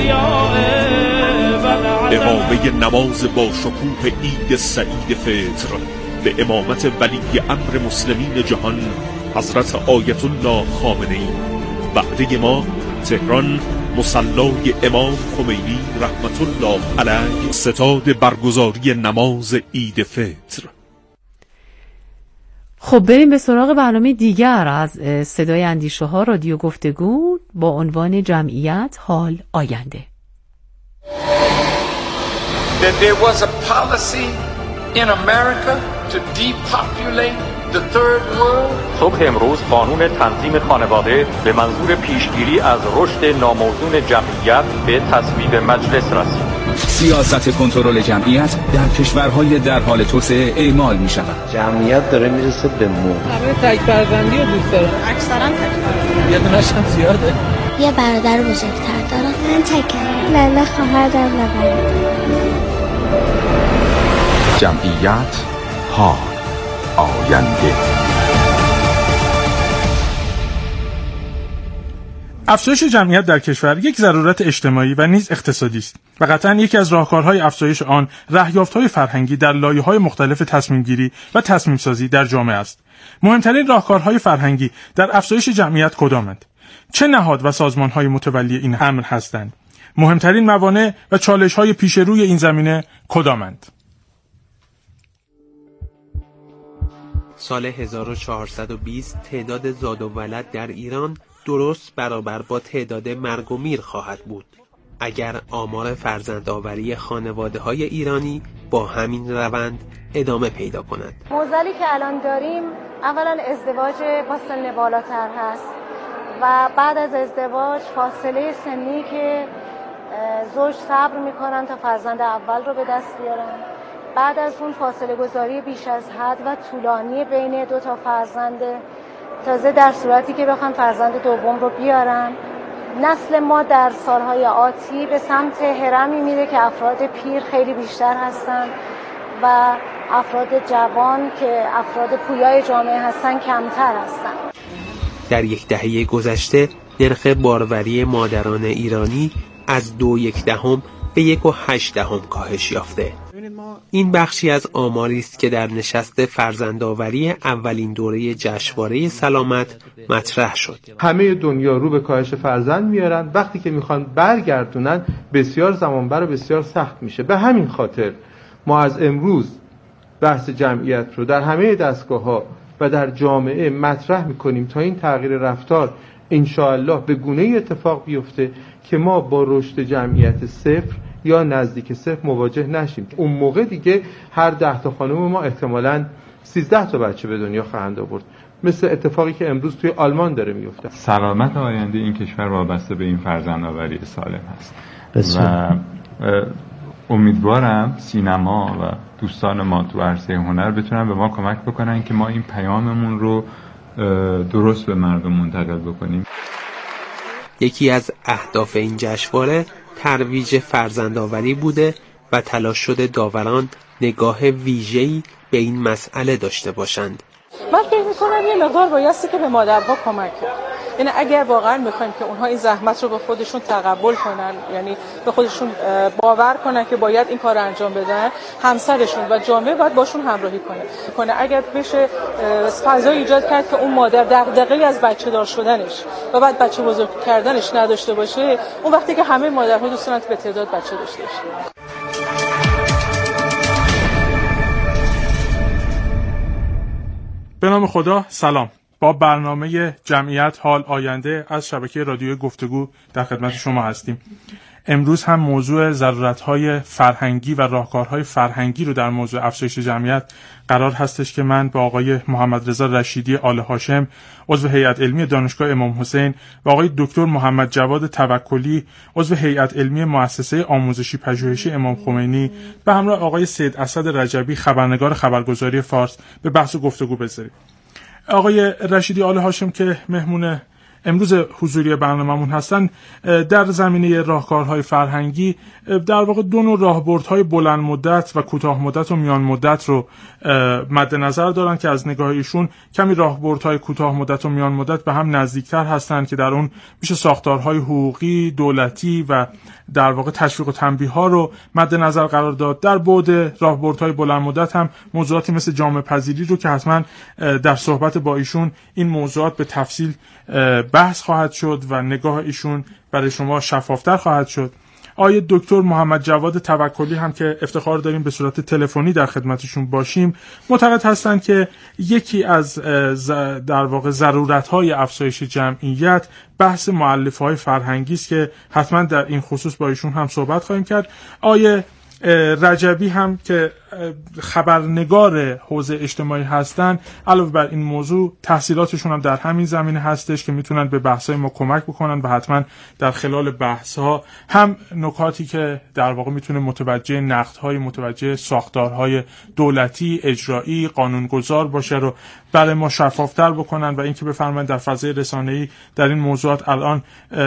امامه نماز با شکوه عید سعید فطر به امامت ولی امر مسلمین جهان حضرت آیت الله خامنه‌ای. وعده ما تهران، مصلای امام خمینی رحمت الله علیه. ستاد برگزاری نماز عید فطر. خب بریم به سراغ برنامه دیگر از صدای اندیشه ها رادیو گفتگو با عنوان جمعیت حال آینده. That there was a policy in America to depopulate the third world. صبح امروز قانون تنظیم خانواده به منظور پیشگیری از رشد ناموزون جمعیت به تصویب مجلس رسید. سیاست کنترل جمعیت در کشورهای در حال توسعه اعمال می شود. جمعیت داره میرسه به مرگ. همه تک فرزندی رو دوست دارن. اکثرا تک فرزندی. یه دونش هم زیاده. یه برادر بزرگتر دارم. من تکم. لاله خواهر دارم و برادر. جمعیت ها آینده. افزایش جمعیت در کشور یک ضرورت اجتماعی و نیز اقتصادی است و قطعاً یکی از راهکارهای افزایش آن رهیافت‌های فرهنگی در لایه‌های مختلف تصمیم‌گیری و تصمیم‌سازی در جامعه است. مهمترین راهکارهای فرهنگی در افزایش جمعیت کدامند؟ چه نهاد و سازمان‌های متولی این امر هستند؟ مهمترین موانع و چالش‌های پیش روی این زمینه کدامند؟ سال 1420 تعداد زاد و ولد در ایران درست برابر با تعداد مرگ و میر خواهد بود اگر آمار فرزندآوری خانواده‌های ایرانی با همین روند ادامه پیدا کند. معضلی که الان داریم اولا ازدواج با سن بالاتر هست و بعد از ازدواج فاصله سنی که زوج صبر میکنن تا فرزند اول رو به دست بیارن، بعد از اون فاصله گذاری بیش از حد و طولانی بین دو تا فرزند، تازه در صورتی که بخوان فرزند دوم رو بیارن. نسل ما در سالهای آتی به سمت هرمی میره که افراد پیر خیلی بیشتر هستن و افراد جوان که افراد پویای جامعه هستن کمتر هستن. در یک دهه گذشته نرخ باروری مادران ایرانی از 2.1 به 1.8 کاهش یافته. این بخشی از آماری است که در نشست فرزندآوری اولین دوره جشنواره سلامت مطرح شد. همه دنیا رو به کاهش فرزند میارن، وقتی که میخوان برگردونن بسیار زمانبر و بسیار سخت میشه. به همین خاطر ما از امروز بحث جمعیت رو در همه دستگاه‌ها و در جامعه مطرح میکنیم تا این تغییر رفتار انشاءالله به گونه‌ای اتفاق بیفته که ما با رشد جمعیت صفر یا نزدیک صفر مواجه نشیم. اون موقع دیگه هر 10 تا خانم ما احتمالاً 13 تا بچه به دنیا خواهند آورد، مثل اتفاقی که امروز توی آلمان داره میفته. سلامت آینده این کشور وابسته به این فرزندآوری سالم هست و امیدوارم سینما و دوستان ما تو عرصه هنر بتونن به ما کمک بکنن که ما این پیاممون رو درست به مردم منتقل بکنیم. یکی از اهداف این جشنواره ترویج فرزندآوری بوده و تلاش شده داوران نگاه ویژه‌ای به این مسئله داشته باشند. من فکر می‌کنم یه مقدار بایستی که به مادرها کمک کنیم. یعنی اگر واقعا می‌خوایم که اونها این زحمت رو به خودشون تقبل کنن، یعنی به خودشون باور کنن که باید این کار رو انجام بدن، همسرشون و جامعه باید باشون همراهی کنه. اگر بشه فضا ایجاد کرد که اون مادر دغدغه‌ای از بچه‌دار شدنش و بعد بچه بزرگ کردنش نداشته باشه، اون وقتی که همه مادرها دوست دارن به تعداد بچه داشته باشن. به نام خدا، سلام. با برنامه جمعیت حال آینده از شبکه رادیو گفتگو در خدمت شما هستیم. امروز هم موضوع ضرورت‌های فرهنگی و راهکارهای فرهنگی رو در موضوع افزایش جمعیت قرار هستش که من با آقای محمد رضا رشیدی آل هاشم، عضو هیئت علمی دانشگاه امام حسین، و آقای دکتر محمد جواد توکلی، عضو هیئت علمی مؤسسه آموزشی پژوهشی امام خمینی، به همراه آقای سید اسد رجبی، خبرنگار خبرگزاری فارس، به بحث و گفتگو بذاریم. آقای رشیدی آل هاشم که مهمون امروز حضوری برنامه‌مون هستن، در زمینه راهکارهای فرهنگی در واقع دو نوع راهبردهای بلند مدت و کوتاه مدت و میان مدت رو مد نظر دارن که از نگاه ایشون کمی راهبردهای کوتاه مدت و میان مدت به هم نزدیکتر هستن که در اون میشه ساختارهای حقوقی، دولتی و در واقع تشویق و تنبیه‌ها رو مد نظر قرار داد. در بعد راهبردهای بلند مدت هم موضوعاتی مثل جامعه پذیری رو که حتما در صحبت با ایشون این موضوعات به تفصیل بحث خواهد شد و نگاه ایشون برای شما شفافتر خواهد شد. آقای دکتر محمد جواد توکلی هم که افتخار داریم به صورت تلفنی در خدمتشون باشیم، معتقد هستند که یکی از در واقع ضرورت‌های افزایش جمعیت بحث مؤلفه‌های فرهنگی است که حتما در این خصوص با ایشون هم صحبت خواهیم کرد. آقای رجبی هم که خبرنگار حوزه اجتماعی هستن، علاوه بر این موضوع تحصیلاتشون هم در همین زمینه هستش که میتونن به بحث‌های ما کمک بکنن و حتما در خلال بحث‌ها هم نکاتی که در واقع میتونه متوجه نقدهای، متوجه ساختارهای دولتی، اجرایی، قانونگذار باشه رو برای ما شفافتر بکنن و اینکه بفرمایید در فضای رسانه‌ای در این موضوعات الان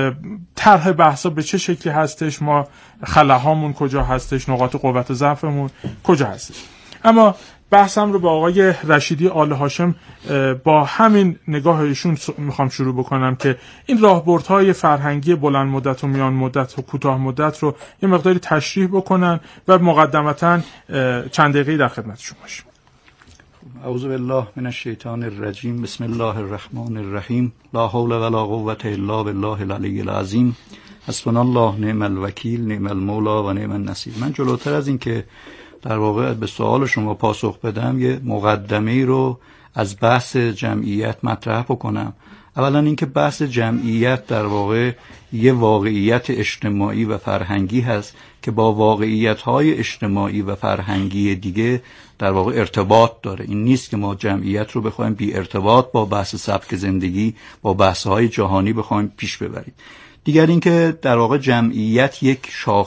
طرح بحث‌ها به چه شکلی هستش، ما خلاهامون کجا هستش، نقاط قوت و ضعفمون کجا هستش. اما بحثم رو با آقای رشیدی آل هاشم با همین نگاه ایشون میخوام شروع بکنم که این راهبردهای فرهنگی بلند مدت و میان مدت و کوتاه مدت رو یه مقداری تشریح بکنن و مقدمتاً چند دقیقه‌ای در خدمتشون باشیم. اعوذ بالله من الشیطان الرجیم، بسم الله الرحمن الرحیم، لا حول ولا قوة الا بالله العلی العظیم، حسبنا الله نعم الوکیل نعم المولا و نعم النصیر. من جلوتر از این که در واقع به سوال شما پاسخ بدم یه مقدمه‌ای رو از بحث جمعیت مطرح بکنم. اولا اینکه بحث جمعیت در واقع یه واقعیت اجتماعی و فرهنگی هست که با واقعیت‌های اجتماعی و فرهنگی دیگه در واقع ارتباط داره. این نیست که ما جمعیت رو بخوایم بی ارتباط با بحث سبک زندگی، با بحث‌های جهانی بخوایم پیش ببریم. دیگر اینکه در واقع جمعیت یک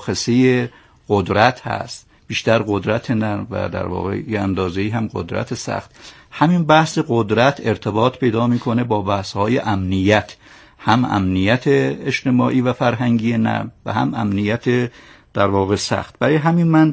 شاخصه قدرت هست، بیشتر قدرت نرم و در واقع یه اندازه‌ای هم قدرت سخت. همین بحث قدرت ارتباط پیدا میکنه با بحث‌های امنیت، هم امنیت اجتماعی و فرهنگی نرم و هم امنیت در واقع سخت. برای همین من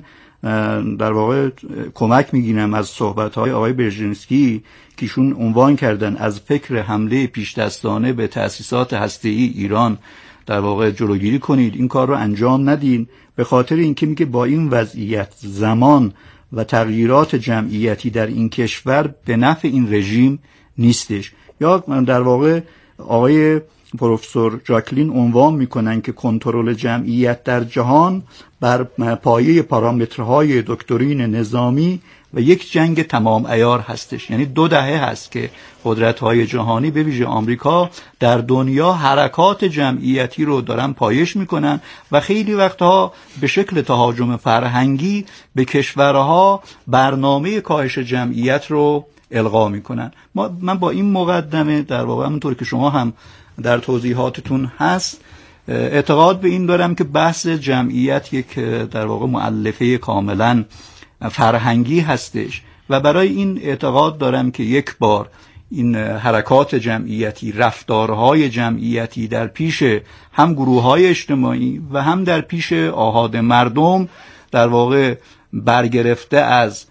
در واقع کمک میگیرم از صحبت‌های آقای برژینسکی که ایشون عنوان کردن از فکر حمله پیشدستانه به تأسیسات هسته‌ای ایران در واقع جلوگیری کنید، این کار رو انجام ندین، به خاطر اینکه میگه با این وضعیت زمان و تغییرات جمعیتی در این کشور به نفع این رژیم نیستش. یا در واقع آقای پروفسور جاکلین عنوان میکنن که کنترل جمعیت در جهان بر پایه پارامترهای دکترین نظامی و یک جنگ تمام عیار هستش. یعنی 2 دهه هست که قدرت‌های جهانی به ویژه آمریکا در دنیا حرکات جمعیتی رو دارن پایش میکنن و خیلی وقتها به شکل تهاجم فرهنگی به کشورها برنامه کاهش جمعیت رو القا میکنن. من با این مقدمه در واقع همونطور که شما هم در توضیحاتتون هست اعتقاد به این دارم که بحث جمعیت یک در واقع مؤلفه کاملا فرهنگی هستش و برای این اعتقاد دارم که یک بار این حرکات جمعیتی، رفتارهای جمعیتی در پیش هم گروه‌های اجتماعی و هم در پیش آحاد مردم در واقع برگرفته از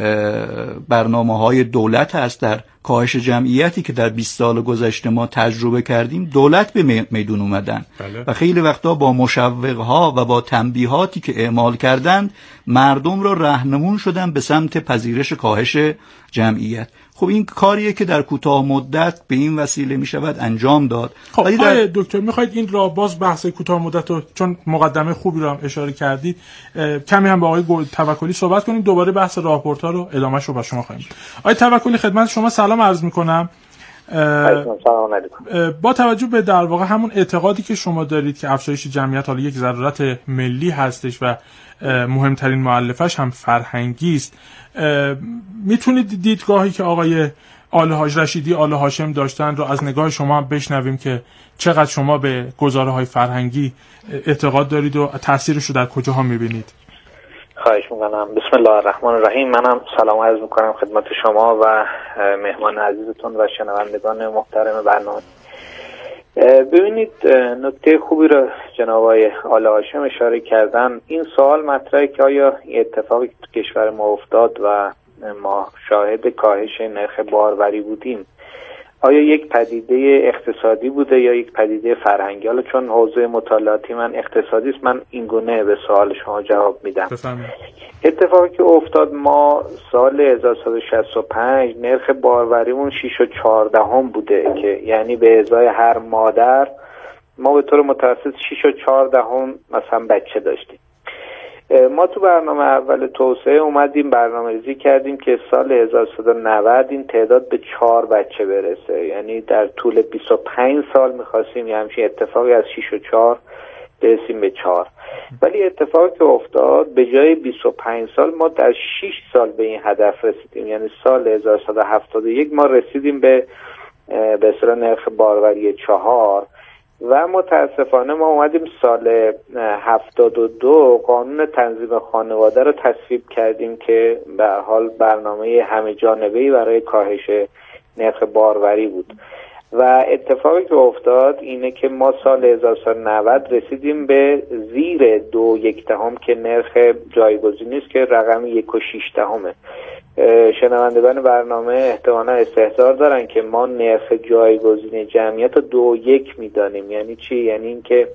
برنامه‌های دولت هست. در کاهش جمعیتی که در 20 سال گذشته ما تجربه کردیم دولت به میدون اومدن و خیلی وقتا با مشوقها و با تنبیهاتی که اعمال کردند مردم رو راهنمون شدن به سمت پذیرش کاهش جمعیت. خب این کاریه که در کوتاه مدت به این وسیله می شود انجام داد. خب آقای دکتر میخواید این را باز بحث کوتاه مدت رو چون مقدمه خوبی رو هم اشاره کردید کمی هم با آقای توکلی صحبت کنیم، دوباره بحث راهبردها رو ادامهش رو با شما خواهیم. آقای توکلی خدمت شما سلام عرض میکنم. سلام علیکم. با توجه به در واقع همون اعتقادی که شما دارید که افزایش جمعیت حالا یک ضرورت ملی هستش و مهمترین مؤلفش هم فرهنگی است، میتونید دیدگاهی که آقای رشیدی آل هاشم داشتن رو از نگاه شما هم بشنویم که چقدر شما به گزاره‌های فرهنگی اعتقاد دارید و تأثیرش رو در کجاها میبینید؟ خواهش میکنم. بسم الله الرحمن الرحیم. منم سلام عرض میکنم خدمت شما و مهمان عزیزتون و شنوندگان محترم برنامه. ببینید نکته خوبی را جناب آقای آل هاشم اشاره کردن. این سوال مطرحه که آیا این اتفاقی که تو کشور ما افتاد و ما شاهد کاهش نرخ باروری بودیم آیا یک پدیده اقتصادی بوده یا یک پدیده فرهنگی؟ حالا چون حوزه مطالعاتی من اقتصادی است، من این گونه به سوال شما جواب میدم. اتفاقی که افتاد، ما سال 1365 نرخ باروریمون 6.14 بوده که یعنی به ازای هر مادر ما به طور متوسط 6.14 مثلا بچه داشتیم. ما تو برنامه اول توسعه اومدیم برنامه‌ریزی کردیم که سال 1390 این تعداد به 4 بچه برسه، یعنی در طول 25 سال می‌خواستیم یه همچین اتفاقی از 6.4 برسیم به 4. ولی اتفاقی که افتاد به جای 25 سال ما در 6 سال به این هدف رسیدیم، یعنی سال 1171 ما رسیدیم به اصطلاح نرخ باروری 4 و متاسفانه ما اومدیم سال 72 قانون تنظیم خانواده رو تصویب کردیم که به هر حال برنامه همه جانبه‌ای برای کاهش نرخ باروری بود و اتفاقی که افتاد اینه که ما سال 1990 رسیدیم به زیر 2.1 که نرخ جایگزینی است که رقم 1.6. شنوندگان برنامه احتمالاً استحضار دارن که ما نرخ جایگزین جمعیت رو 2.1 میدانیم. یعنی چی؟ یعنی این که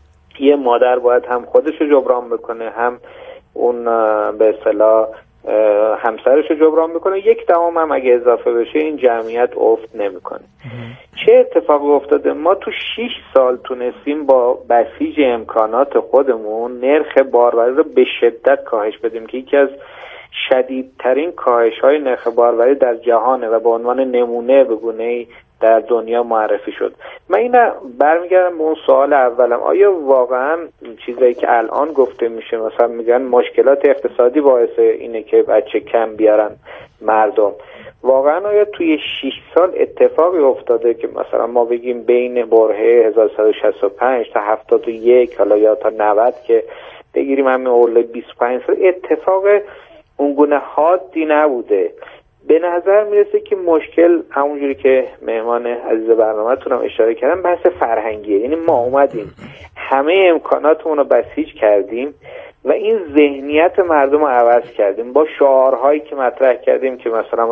یه مادر باید هم خودش رو جبران بکنه، هم اون به اصطلاح همسرش رو جبران بکنه، 1 هم اگه اضافه بشه این جمعیت افت نمیکنه. چه اتفاقی افتاده؟ ما تو 6 سال تونستیم با بسیج امکانات خودمون نرخ باروری رو به شدت کاهش بدیم که یکی از شدیدترین کاهش های نرخ باروری در جهانه و به عنوان نمونه به گونه‌ای در دنیا معرفی شد. من اینا برمیگردم به اون سوال اولم، آیا واقعا چیزایی که الان گفته میشه مثلا میگن مشکلات اقتصادی باعث اینه که بچه کم بیارن مردم، واقعا آیا توی 6 سال اتفاقی افتاده که مثلا ما بگیم بین برهه 1165 تا 71 حالا یا تا 90 که بگیریم همین اول 25 سال اتفاق اونگونه حادی نبوده؟ به نظر میرسه که مشکل همونجوری که مهمان عزیز برنامه تونم اشاره کردم بحث فرهنگیه. یعنی ما اومدیم همه امکاناتمون رو بسیج کردیم و این ذهنیت مردم رو عوض کردیم با شعارهایی که مطرح کردیم که مثلا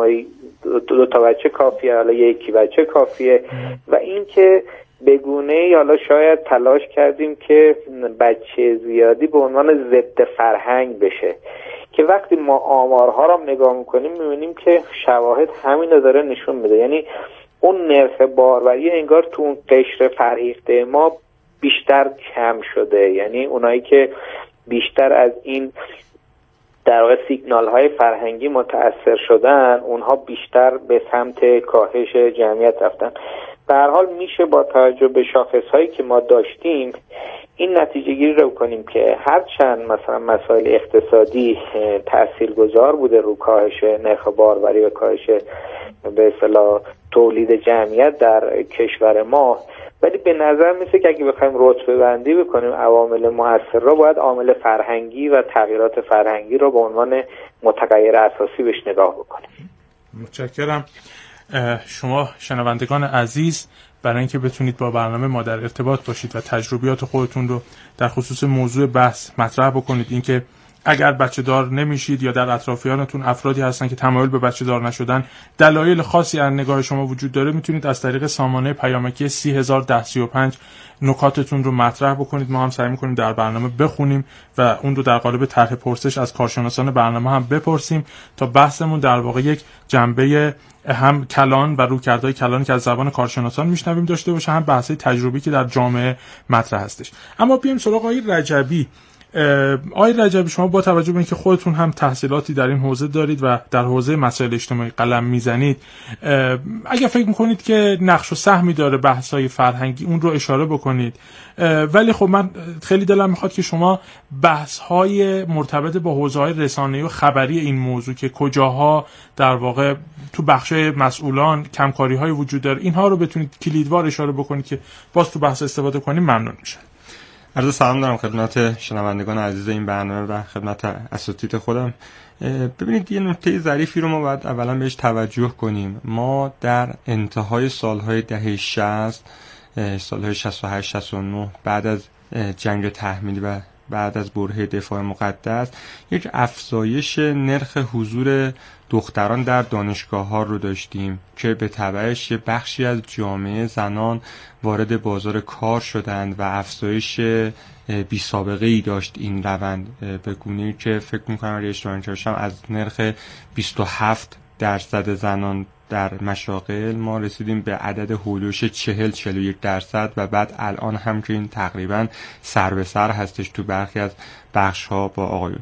2 تا بچه کافیه، حالا 1 بچه کافیه و این که بگونه حالا شاید تلاش کردیم که بچه زیادی به عنوان ضد فرهنگ بشه که وقتی ما آمارها رو نگاه میکنیم میبینیم که شواهد همین رو داره نشون میده. یعنی اون نرخ باروری انگار تو اون قشر فرهیخته ما بیشتر کم شده، یعنی اونایی که بیشتر از این در واقع سیگنال های فرهنگی متأثر شدن اونها بیشتر به سمت کاهش جمعیت رفتن. به هر حال میشه با توجه به شاخص هایی که ما داشتیم این نتیجه گیری رو کنیم که هرچند مثلا مسائل اقتصادی تاثیرگذار بوده رو کاهش نرخ باروری و کاهش به اصطلاح تولید جمعیت در کشور ما، ولی به نظر میسه که اگه بخوایم رتبه بندی بکنیم عوامل مؤثر رو باید عامل فرهنگی و تغییرات فرهنگی رو به عنوان متغیر اساسی بهش نگاه بکنیم. متشکرم. شما شنوندگان عزیز برای اینکه بتونید با برنامه ما در ارتباط باشید و تجربیات خودتون رو در خصوص موضوع بحث مطرح بکنید، اینکه اگر بچه دار نمیشید یا در اطرافیانتون افرادی هستن که تمایل به بچه دار نشدن دلایل خاصی از نگاه شما وجود داره، میتونید از طریق سامانه پیامکی 30135 نکاتتون رو مطرح بکنید. ما هم سعی میکنیم در برنامه بخونیم و اون رو در قالب طرح پرسش از کارشناسان برنامه هم بپرسیم تا بحثمون در واقع یک جنبه هم کلان و رویکردهای کلانی که از زبان کارشناسان میشنویم داشته باشه، هم بحثی تجربی که در جامعه مطرح هستش. اما بیایم سراغ آقای رجبی. آقای رجبی، شما با توجه به اینکه خودتون هم تحصیلاتی در این حوزه دارید و در حوزه مسائل اجتماعی قلم میزنید، اگر فکر میکنید که نقش و سهمی داره بحث‌های فرهنگی اون رو اشاره بکنید. ولی خب من خیلی دلم میخواد که شما بحث‌های مرتبط با حوزه‌های رسانه‌ای و خبری این موضوع که کجاها در واقع تو بخش مسئولان کمکاری‌های وجود داره اینها رو بتونید کلیدوار اشاره بکنید که باز تو بحث استفاده کنیم ممنون میشه. عرض سلام دارم خدمت شنوندگان عزیز این برنامه و خدمت اساتید خودم. ببینید یه نکته ظریفی رو ما باید اولا بهش توجه کنیم. ما در انتهای سالهای دهه 60 سالهای 68-69 بعد از جنگ تحمیلی و بعد از برهه دفاع مقدس یک افزایش نرخ حضور دختران در دانشگاه‌ها رو داشتیم که به تبعش یه بخشی از جامعه زنان وارد بازار کار شدند و افزایش بی سابقه ای داشت این روند، به گونه‌ای که فکر می‌کنم اگه اشتباه نکنم از نرخ 27% زنان در مشاغل ما رسیدیم به عدد هولوش 40-41% و بعد الان هم که این تقریبا سر به سر هستش تو برخی از بخش‌ها با آقایون.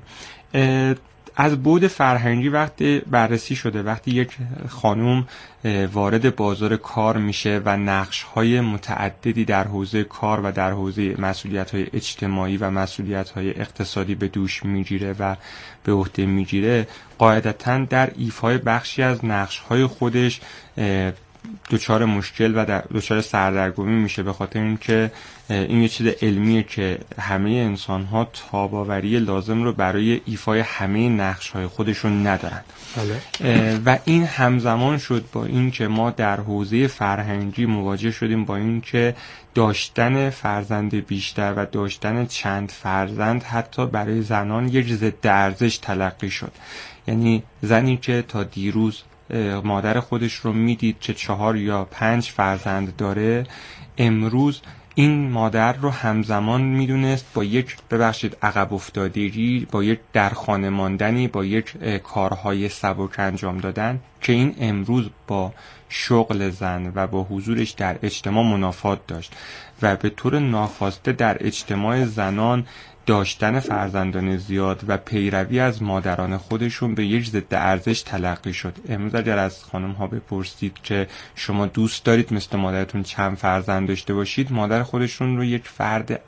از بعد فرهنگی وقتی بررسی شده، وقتی یک خانم وارد بازار کار میشه و نقش‌های متعددی در حوزه کار و در حوزه مسئولیت‌های اجتماعی و مسئولیت‌های اقتصادی به دوش میگیره و به عهده میگیره، قاعدتاً در ایفای بخشی از نقش‌های خودش دچار مشکل و دچار سردرگمی میشه، به خاطر اینکه این یه چیز علمیه که همه انسان‌ها تاباوری لازم رو برای ایفای همه نقش‌های خودشون ندارن. و این همزمان شد با این که ما در حوزه فرهنگی مواجه شدیم با این که داشتن فرزند بیشتر و داشتن چند فرزند حتی برای زنان یک ضد ارزش تلقی شد. یعنی زنی که تا دیروز مادر خودش رو میدید که 4 یا 5 فرزند داره، امروز این مادر رو همزمان میدونست با یک عقب افتادگی، با یک در خانه ماندنی، با یک کارهای سبک انجام دادن که این امروز با شغل زن و با حضورش در اجتماع منافات داشت و به طور ناخواسته در اجتماع زنان داشتن فرزندان زیاد و پیروی از مادران خودشون به یک ضد ارزش تلقی شد. امروز اگر از خانم ها بپرسید که شما دوست دارید مثل مادرتون چند فرزند داشته باشید، مادر خودشون رو یک فرد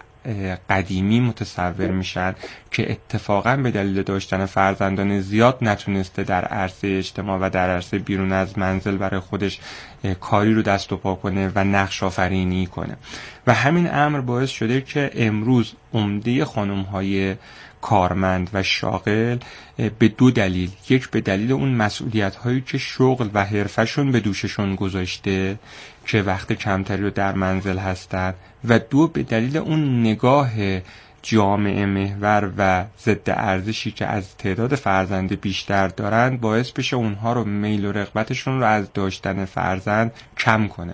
قدیمی متصور میشن که اتفاقا به دلیل داشتن فرزندان زیاد نتونسته در عرصه اجتماع و در عرصه بیرون از منزل برای خودش کاری رو دست و پا کنه و نقش آفرینی کنه. و همین امر باعث شده که امروز عمده خانم‌های کارمند و شاغل به 2 دلیل، یک به دلیل اون مسئولیت‌هایی که شغل و حرفشون به دوششون گذاشته که وقت کمتری رو در منزل هستن، و 2 به دلیل اون نگاه جامعه محور و ضد ارزشی که از تعداد فرزند بیشتر دارند باعث بشه اونها رو میل و رغبتشون رو از داشتن فرزند کم کنه.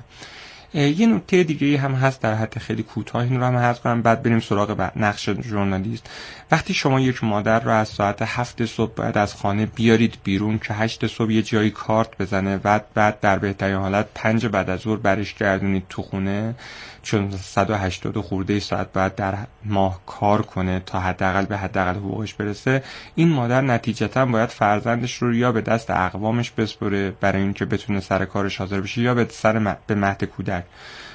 یه نکته دیگه هم هست در حد خیلی کوتاه، این رو هم عرض کنم بعد بریم سراغ نقش ژورنالیست. وقتی شما یک مادر رو از ساعت 7 صبح باید از خانه بیارید بیرون که 8 صبح یه جایی کارت بزنه و بعد در بهترین حالت 5 بعد از ظهر برش گردونید تو خونه، چون 180 خورده ساعت باید در ماه کار کنه تا حداقل به حداقل حقوقش برسه، این مادر نتیجتا باید فرزندش رو یا به دست اقوامش بسپره برای اینکه بتونه سر کارش حاضر بشه یا به مهد کودک،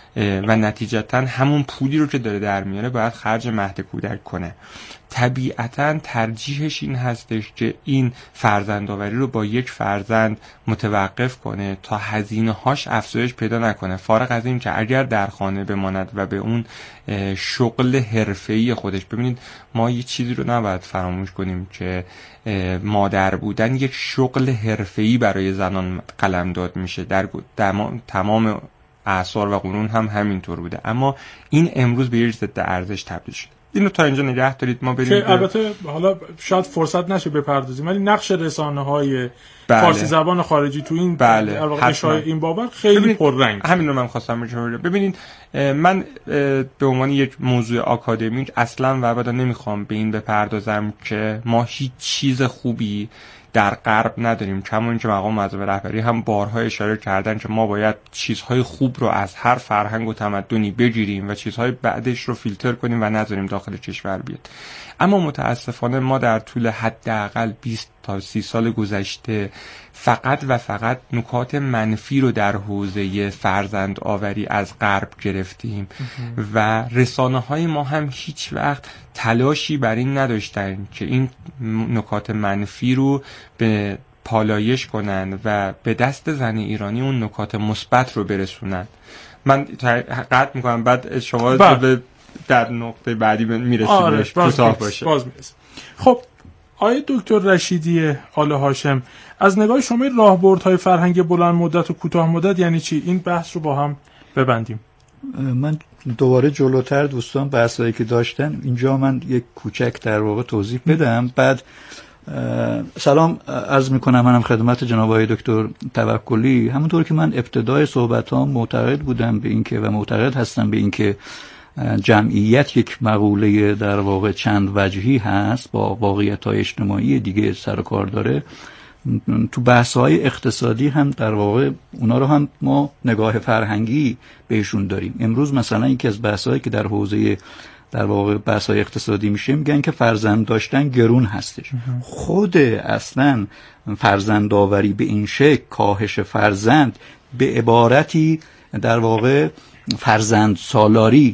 و نتیجتا همون پولی رو که داره در میاره باید خرج مهد کودک کنه. طبیعتا ترجیحش این هستش که این فرزندآوری رو با یک فرزند متوقف کنه تا هزینه هاش افزایش پیدا نکنه، فارغ از این که اگر در خانه بماند و به اون شغل حرفه‌ای خودش. ببینید ما یه چیزی رو نباید فراموش کنیم که مادر بودن یک شغل حرفه‌ای برای زنان قلمداد میشه، در تمام اعصار و قرون هم همینطور بوده، اما این امروز به یک ضد ارزش تبدیل شده. اینو تا اینجا نگه دارید، ما بریم که البته حالا شاید فرصت نشه بپردازیم، ولی نقش رسانه‌های فارسی زبان خارجی تو این اشاره این بابت خیلی پررنگ. همین رو من خواستم بگم. ببینید من به عنوان یک موضوع آکادمیک اصلا و ابدا نمیخوام به این بپردازم که ما هیچ چیز خوبی در غرب نداریم، کما اینکه مقام معظم رهبری هم بارها اشاره کردن که ما باید چیزهای خوب رو از هر فرهنگ و تمدنی بگیریم و چیزهای بعدش رو فیلتر کنیم و نذاریم داخل کشور بیاد. اما متاسفانه ما در طول حداقل 20 تا 30 سال گذشته فقط و فقط نکات منفی رو در حوزه فرزند آوری از غرب گرفتیم و رسانه‌های ما هم هیچ وقت تلاشی بر این نداشتن که این نکات منفی رو به پالایش کنن و به دست زن ایرانی اون نکات مثبت رو برسونن. من قطع میکنم بعد شما به در نقطه بعدی میرسیم. کوتاه باشه. خب آقای دکتر رشیدی آل هاشم، از نگاه شما راهبردهای فرهنگی بلند مدت و کوتاه مدت یعنی چی؟ این بحث رو با هم ببندیم. من دوباره جلوتر دوستان بحثایی که داشتن اینجا من یک کوچک در واقع توضیح بدم. بعد سلام عرض میکنم منم خدمت جناب آقای دکتر توکلی. همونطور که من ابتدای صحبتام معتقد بودم به اینکه و معتقد هستم به اینکه جمعیت یک مقوله در واقع چند وجهی هست، با واقعیت‌های اجتماعی دیگه سر و کار داره، تو بحث‌های اقتصادی هم در واقع اونا رو هم ما نگاه فرهنگی بهشون داریم. امروز مثلا یکی از بحث‌هایی که در حوزه در واقع بحث‌های اقتصادی میشه میگن که فرزند داشتن گرون هستش. خود اصلا فرزند آوری به این شکل، کاهش فرزند، به عبارتی در واقع فرزند سالاری،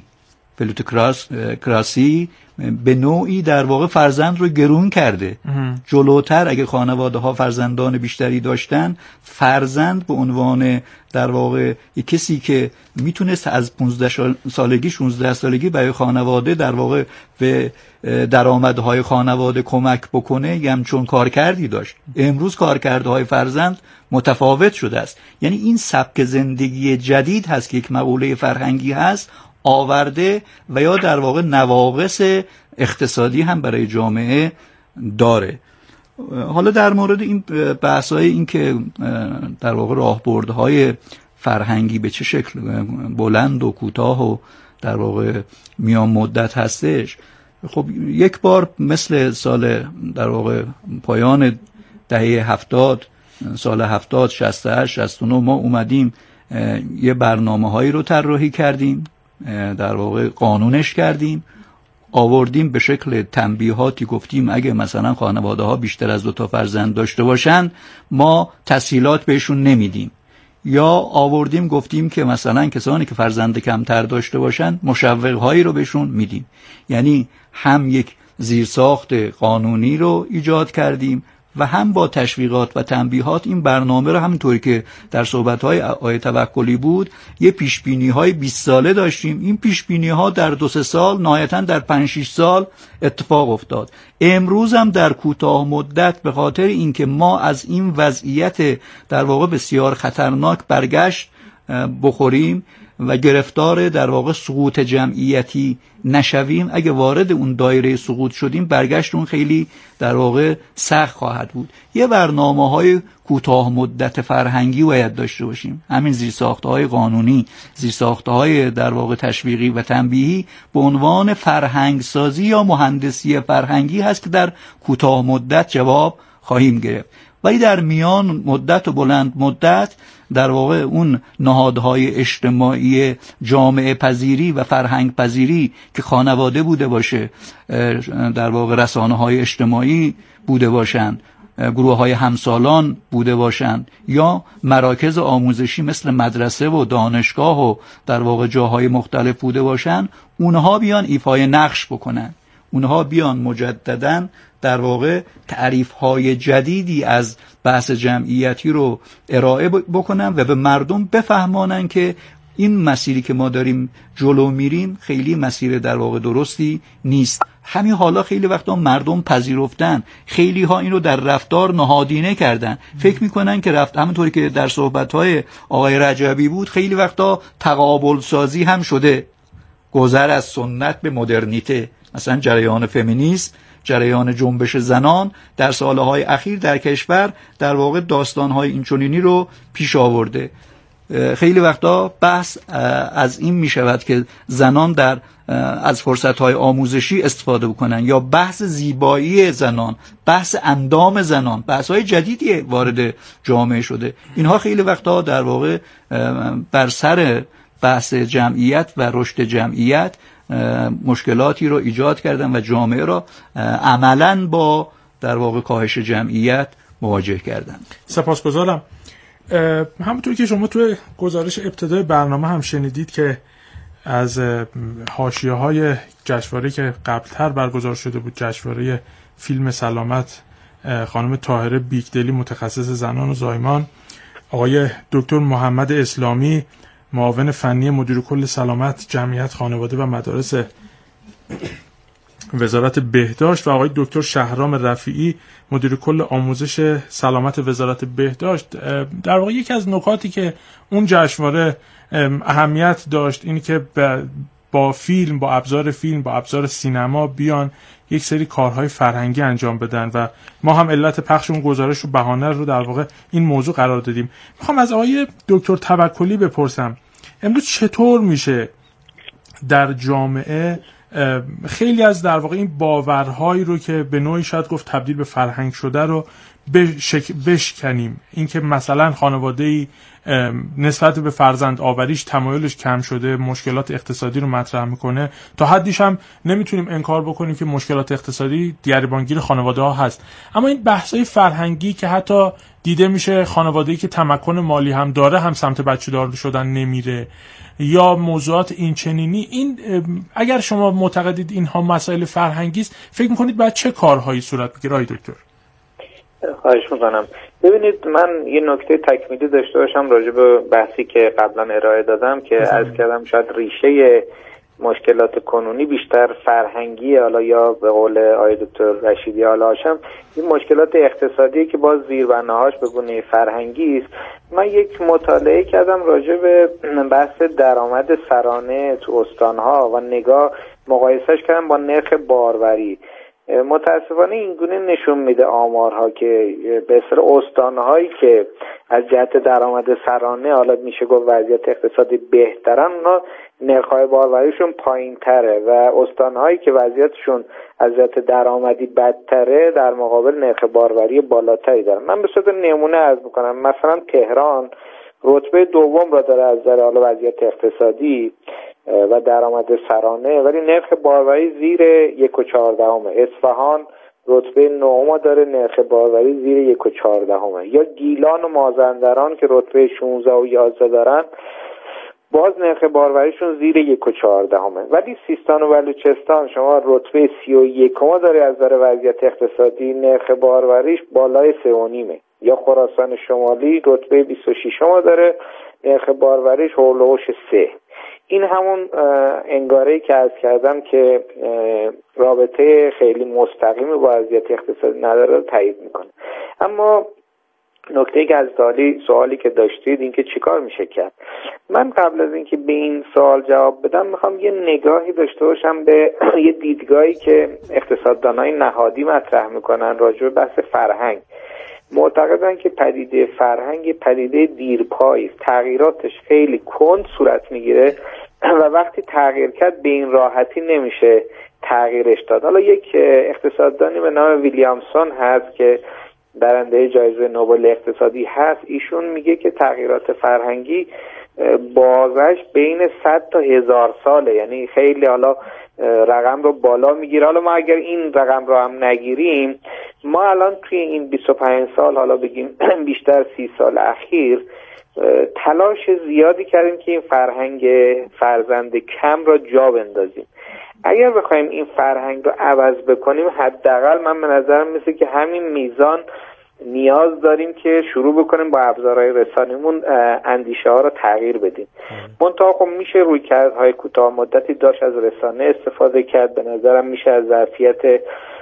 پلوتوکراسی، به نوعی در واقع فرزند رو گرون کرده. جلوتر اگه خانواده ها فرزندان بیشتری داشتن، فرزند به عنوان در واقع کسی که میتونست از 15 سالگی 16 سالگی برای خانواده در واقع به درآمدهای خانواده کمک بکنه، یه همچون کارکردی داشت. امروز کارکردهای فرزند متفاوت شده است. یعنی این سبک زندگی جدید هست که یک مقوله فرهنگی هست آورده و یا در واقع نواقص اقتصادی هم برای جامعه داره. حالا در مورد این بحث‌های این که در واقع راهبردهای فرهنگی به چه شکل بلند و کوتاه و در واقع میان مدت هستش، خب یک بار مثل سال در واقع پایان دهه 70، سال 70 68 69 ما اومدیم یه برنامه‌هایی رو طراحی کردیم، در واقع قانونش کردیم، آوردیم به شکل تنبیهاتی، گفتیم اگه مثلا خانواده ها بیشتر از 2 فرزند داشته باشن ما تسهیلات بهشون نمیدیم، یا آوردیم گفتیم که مثلا کسانی که فرزند کمتر داشته باشن مشوق‌هایی رو بهشون میدیم. یعنی هم یک زیرساخت قانونی رو ایجاد کردیم و هم با تشویقات و تنبیهات این برنامه رو همونطوری که در صحبت‌های آقای توکلی بود یه پیشبینی‌های 20 ساله داشتیم. این پیشبینی‌ها در 2-3 سال نهایتاً در 5-6 سال اتفاق افتاد. امروز هم در کوتاه مدت به خاطر اینکه ما از این وضعیت در واقع بسیار خطرناک برگشت بخوریم و گرفتار در واقع سقوط جمعیتی نشویم، اگه وارد اون دایره سقوط شدیم برگشت اون خیلی در واقع سخت خواهد بود. یه برنامه‌های کوتاه مدت فرهنگی باید داشته باشیم. همین زیرساخت‌های قانونی، زیرساخت‌های در واقع تشویقی و تنبیهی به عنوان فرهنگ سازی یا مهندسی فرهنگی هست که در کوتاه مدت جواب خواهیم گرفت. ولی در میان مدت و بلند مدت در واقع اون نهادهای اجتماعی جامعه پذیری و فرهنگ پذیری که خانواده بوده باشه، در واقع رسانه‌های اجتماعی بوده باشند، گروه‌های همسالان بوده باشند، یا مراکز آموزشی مثل مدرسه و دانشگاه و در واقع جاهای مختلف بوده باشند، اونها بیان ایفای نقش بکنن، اونها بیان مجدداً در واقع تعریف‌های جدیدی از بحث جمعیتی رو ارائه بکنن و به مردم بفهمانن که این مسیری که ما داریم جلو میریم خیلی مسیر در واقع درستی نیست. همین حالا خیلی وقتا مردم پذیرفتن، خیلی ها این رو در رفتار نهادینه کردن، فکر میکنن که همونطوری که در صحبت‌های آقای رجبی بود خیلی وقتا تقابل سازی هم شده، گذر از سنت به مدرنیته. مثلا جریان فمینیسم، جریان جنبش زنان در سالهای اخیر در کشور در واقع داستانهای اینچنینی رو پیش آورده. خیلی وقتا بحث از این می شود که زنان از فرصتهای آموزشی استفاده بکنن، یا بحث زیبایی زنان، بحث اندام زنان، بحثهای جدیدی وارد جامعه شده. اینها خیلی وقتا در واقع بر سر بحث جمعیت و رشد جمعیت مشکلاتی رو ایجاد کردن و جامعه را عملاً با در واقع کاهش جمعیت مواجه کردن. سپاسگزارم. همونطور که شما توی گزارش ابتدای برنامه هم شنیدید که از حاشیه‌های جشنواره‌ای که قبلتر برگزار شده بود، جشنواره فیلم سلامت، خانم طاهره بیگدلی متخصص زنان و زایمان، آقای دکتر محمد اسلامی معاون فنی مدیر کل سلامت جمعیت خانواده و مدارس وزارت بهداشت و آقای دکتر شهرام رفیعی مدیر کل آموزش سلامت وزارت بهداشت، در واقع یکی از نکاتی که اون جشنواره اهمیت داشت اینی که با فیلم، با ابزار فیلم، با ابزار سینما بیان یک سری کارهای فرهنگی انجام بدن و ما هم علت پخش اون گزارش رو بهانه رو در واقع این موضوع قرار دادیم. میخوام از آقای دکتر توکلی بپرسم امروز چطور میشه در جامعه خیلی از در واقع این باورهایی رو که به نوعی شاید گفت تبدیل به فرهنگ شده رو بشکنیم. این که مثلا خانواده‌ای نسبت به فرزند آوریش تمایلش کم شده، مشکلات اقتصادی رو مطرح میکنه، تا حدیش هم نمیتونیم انکار بکنیم که مشکلات اقتصادی گریبانگیر خانواده ها هست، اما این بحثای فرهنگی که حتی دیده میشه خانواده‌ای که تمکن مالی هم داره هم سمت بچه‌دار شدن نمیره، یا موضوعات این چنینی، این اگر شما معتقدید اینها مسائل فرهنگی است، فکر میکنید باید چه کارهایی صورت بگیره آقای دکتر؟ خواهش میکنم. ببینید، من یه نکته تکمیلی داشته باشم راجع به بحثی که قبلا ارائه دادم که عرض کردم شاید ریشه مشکلات کنونی بیشتر فرهنگی، حالا یا به قول آقای دکتر رشیدی آل هاشم این مشکلات اقتصادی که باز زیربناهاش به گونه فرهنگی است. من یک مطالعه کردم راجع به بحث درآمد سرانه تو استانها و نگاه مقایسهش کردم با نرخ باروری. متاسفانه این گونه نشون میده آمارها که به اصطلاح استانهایی که از جهت درآمد سرانه حالا میشه گفت وضعیت اقتصادی بهترن، اونا نرخ‌های باروریشون پایین‌تره و استانهایی که وضعیتشون از جهت درآمدی بدتره در مقابل نرخ باروری بالاتری دارن. من به صورت نمونه عرض میکنم، مثلا تهران رتبه دوم را داره از نظر حالا وضعیت اقتصادی و درآمد سرانه، ولی نرخ باروری زیر 1.14. اصفهان رتبه 9 داره، نرخ باروری زیر 1.14. یا گیلان و مازندران که رتبه 16 و 11 دارن، باز نرخ باروریشون زیر 1.14. ولی سیستان و بلوچستان شما رتبه 31 داره از نظر وضعیت اقتصادی، نرخ باروریش بالای 3.5. یا خراسان شمالی رتبه 26 داره، نرخ باروریش هولوش 3. این همون انگاره‌ای که عرض کردم که رابطه خیلی مستقیمی با وضعیت اقتصادی نداره تایید میکنه. اما نکته‌ای که از سوالی که داشتید این که چیکار میشه کرد، من قبل از اینکه به این سوال جواب بدم میخوام یه نگاهی داشته باشم به یه دیدگاهی که اقتصاددانای نهادی مطرح میکنن راجع به بحث فرهنگ. معتقدن که پدیده فرهنگ پدیده دیرپایی، تغییراتش خیلی کند صورت میگیره و وقتی تغییر کرد به این راحتی نمیشه تغییرش داد. حالا یک اقتصاددانی به نام ویلیامسون هست که برنده جایزه نوبل اقتصادی هست، ایشون میگه که تغییرات فرهنگی بازش بین 100 تا 1000 ساله، یعنی خیلی حالا رقم رو بالا میگیره. حالا ما اگر این رقم رو هم نگیریم، ما الان توی این 25 سال حالا بگیم بیشتر 30 سال اخیر تلاش زیادی کردیم که این فرهنگ فرزند کم را جا بندازیم. اگر بخوایم این فرهنگ رو عوض بکنیم، حداقل من به نظرم مثل که همین میزان نیاز داریم که شروع بکنیم با ابزارهای رسانیمون اندیشه ها رو تغییر بدیم. منتها خب میشه رویکردهای کوتاه مدتی داشت از رسانه استفاده کرد، به نظرم میشه از ظرفیت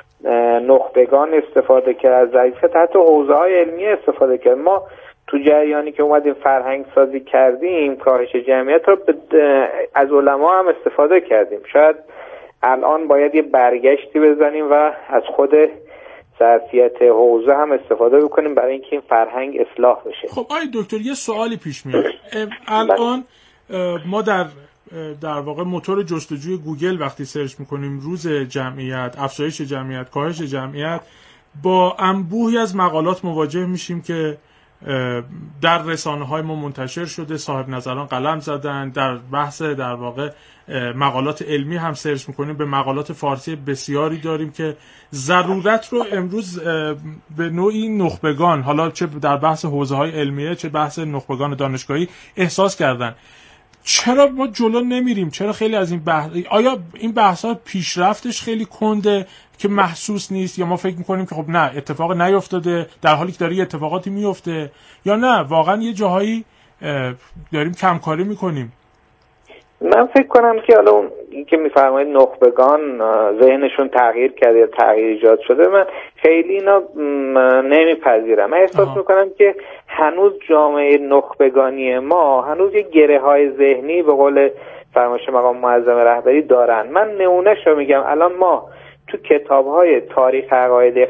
نخبگان استفاده کرد، از ظرفیت حتی حوزه‌های علمی استفاده کرد. ما تو جریانی که اومدیم فرهنگ سازی کردیم، کاهش جمعیت رو از علما هم استفاده کردیم. شاید الان باید یه برگشتی بزنیم و از خود ظرفیت حوزه هم استفاده بکنیم برای اینکه این فرهنگ اصلاح بشه. خب آقای دکتر یه سوالی پیش میاد. الان ما در واقع موتور جستجوی گوگل وقتی سرچ میکنیم روز جمعیت، افزایش جمعیت، کاهش جمعیت، با انبوهی از مقالات مواجه میشیم که در رسانه‌های ما منتشر شده، صاحب نظران قلم زدن، در بحث در واقع مقالات علمی هم سرچ میکنیم، به مقالات فارسی بسیاری داریم که ضرورت رو امروز به نوعی نخبگان، حالا چه در بحث حوزه‌های علمیه چه بحث نخبگان دانشگاهی احساس کردن. چرا ما جلو نمیریم؟ چرا خیلی از این آیا این بحث‌ها پیشرفتش خیلی کنده که محسوس نیست، یا ما فکر میکنیم که خب نه اتفاق نیفتاده در حالی که داره اتفاقاتی میفته، یا نه واقعا یه جاهایی داریم کمکاری میکنیم؟ من فکر کنم که حالا اینکه میفرمایید نخبگان ذهنشون تغییر کرده یا تغییر ایجاد شده، من خیلی اینا نمیپذیرم. من احساس میکنم که هنوز جامعه نخبگانی ما هنوز یه گره های ذهنی به قول فرمایش مقام معظم رهبری دارن. من نمونه‌شو میگم، الان ما تو کتاب‌های تاریخ عقاید